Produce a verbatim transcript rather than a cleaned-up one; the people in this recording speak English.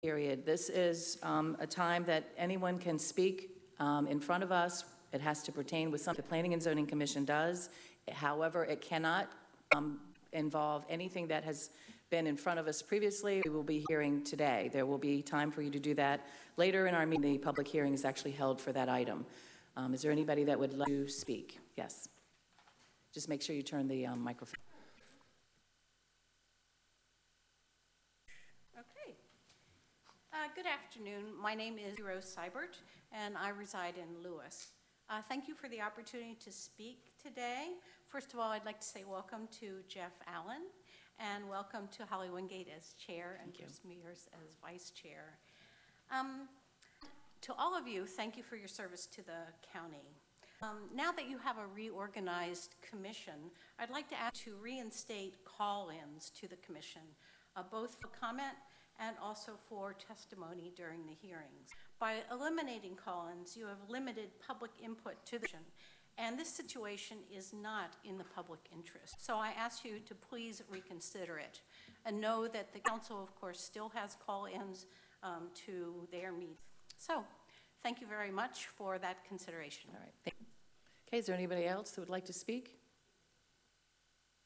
Period. This is um, a time that anyone can speak um, in front of us. It has to pertain with something the Planning and Zoning Commission does. However, it cannot um, involve anything that has been in front of us previously. We will be hearing today. There will be time for you to do that. Later in our meeting, the public hearing is actually held for that item. Um, is there anybody that would like to speak? Yes. Just make sure you turn the um, microphone. Okay. Uh, good afternoon. My name is Rose Seibert, and I reside in Lewis. Uh, thank you for the opportunity to speak today. First of all, I'd like to say welcome to Jeff Allen, and welcome to Holly Wingate as chair and Chris Mears as vice chair. Um, to all of you, thank you for your service to the county. Um, now that you have a reorganized commission, I'd like to ask you to reinstate call-ins to the commission, uh, both for comment and also for testimony during the hearings. By eliminating call-ins, you have limited public input to the commission, and this situation is not in the public interest. So I ask you to please reconsider it, and know that the council, of course, still has call-ins um, to their meetings. So thank you very much for that consideration. All right. Okay, is there anybody else that would like to speak?